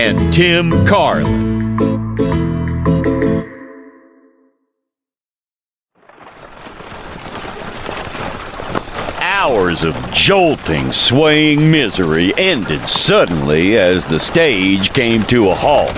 and Tim Carlin. Hours of jolting, swaying misery ended suddenly as the stage came to a halt.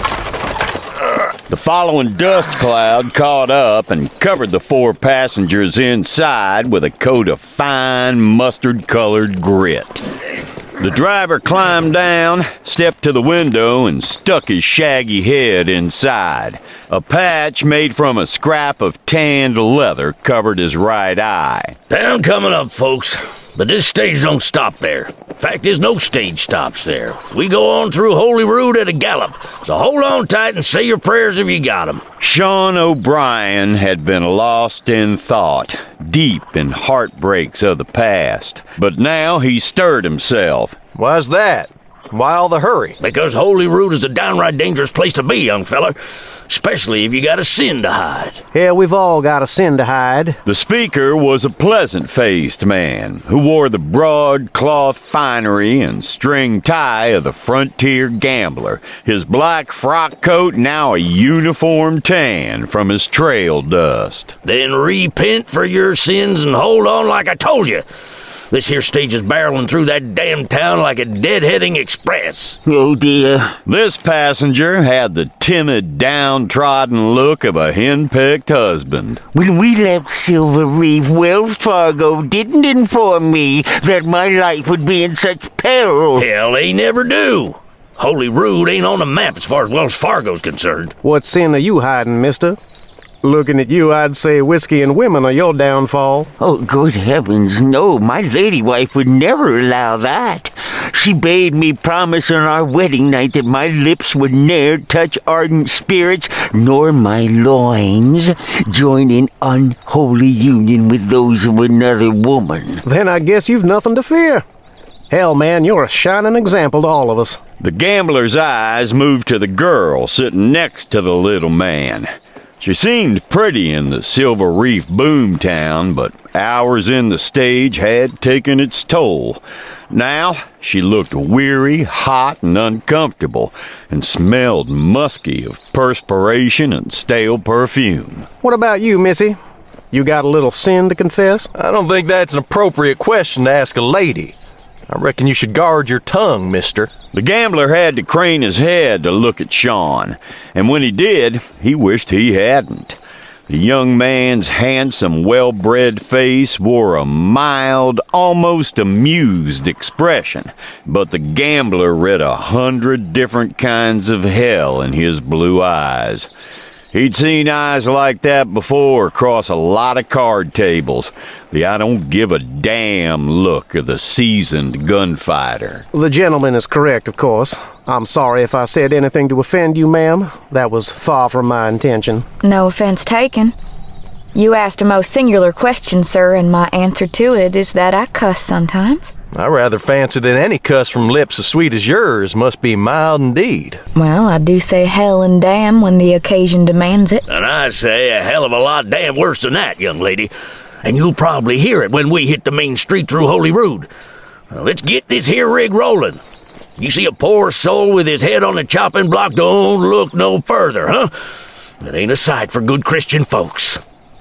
The following dust cloud caught up and covered the 4 passengers inside with a coat of fine mustard-colored grit. The driver climbed down, stepped to the window, and stuck his shaggy head inside. A patch made from a scrap of tanned leather covered his right eye. Town coming up, folks. But this stage don't stop there. Fact is, no stage stops there. We go on through Holyrood at a gallop. So hold on tight and say your prayers if you got 'em. Sean O'Brien had been lost in thought, deep in heartbreaks of the past. But now he stirred himself. Why's that? Why all the hurry? Because Holyrood is a downright dangerous place to be, young feller. Especially if you got a sin to hide. Yeah, we've all got a sin to hide. The speaker was a pleasant-faced man who wore the broadcloth finery and string tie of the frontier gambler, his black frock coat now a uniform tan from his trail dust. Then repent for your sins and hold on like I told you. This here stage is barreling through that damn town like a deadheading express. Oh, dear. This passenger had the timid, downtrodden look of a henpecked husband. When we left Silver Reef, Wells Fargo didn't inform me that my life would be in such peril. Hell, they never do. Holyrood ain't on the map as far as Wells Fargo's concerned. What sin are you hiding, mister? Looking at you, I'd say whiskey and women are your downfall. Oh, good heavens, no. My lady wife would never allow that. She bade me promise on our wedding night that my lips would ne'er touch ardent spirits, nor my loins join in unholy union with those of another woman. Then I guess you've nothing to fear. Hell, man, you're a shining example to all of us. The gambler's eyes moved to the girl sitting next to the little man. She seemed pretty in the Silver Reef boomtown, but hours in the stage had taken its toll. Now she looked weary, hot, and uncomfortable, and smelled musky of perspiration and stale perfume. What about you, Missy? You got a little sin to confess? I don't think that's an appropriate question to ask a lady. I reckon you should guard your tongue, mister. The gambler had to crane his head to look at Sean, and when he did, he wished he hadn't. The young man's handsome, well-bred face wore a mild, almost amused expression, but the gambler read 100 different kinds of hell in his blue eyes. He'd seen eyes like that before across a lot of card tables. The I don't give a damn look of the seasoned gunfighter. The gentleman is correct, of course. I'm sorry if I said anything to offend you, ma'am. That was far from my intention. No offense taken. You asked a most singular question, sir, and my answer to it is that I cuss sometimes. I rather fancy that any cuss from lips as sweet as yours must be mild indeed. Well, I do say hell and damn when the occasion demands it. And I say a hell of a lot damn worse than that, young lady. And you'll probably hear it when we hit the main street through Holyrood. Now, let's get this here rig rolling. You see a poor soul with his head on the chopping block, don't look no further, huh? That ain't a sight for good Christian folks.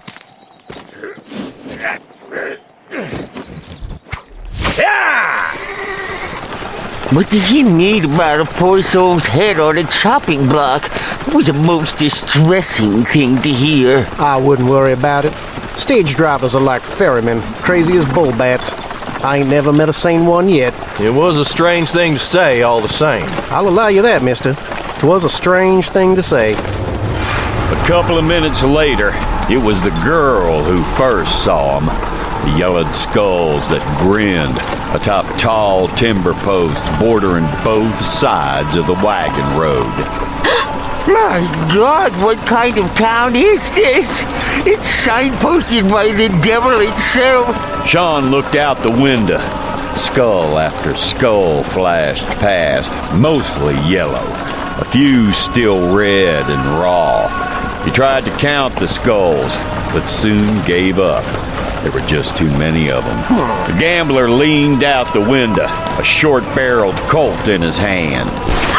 What does he mean about a poor soul's head on a chopping block? It was a most distressing thing to hear. I wouldn't worry about it. Stage drivers are like ferrymen, crazy as bullbats. I ain't never met a sane one yet. It was a strange thing to say, all the same. I'll allow you that, mister. 'Twas a strange thing to say. A couple of minutes later, it was the girl who first saw him. The yellowed skulls that grinned atop tall timber posts bordering both sides of the wagon road. My God, what kind of town is this? It's signposted by the devil itself. Sean looked out the window. Skull after skull flashed past, mostly yellow, a few still red and raw. He tried to count the skulls, but soon gave up. There were just too many of them. The gambler leaned out the window, a short-barreled Colt in his hand.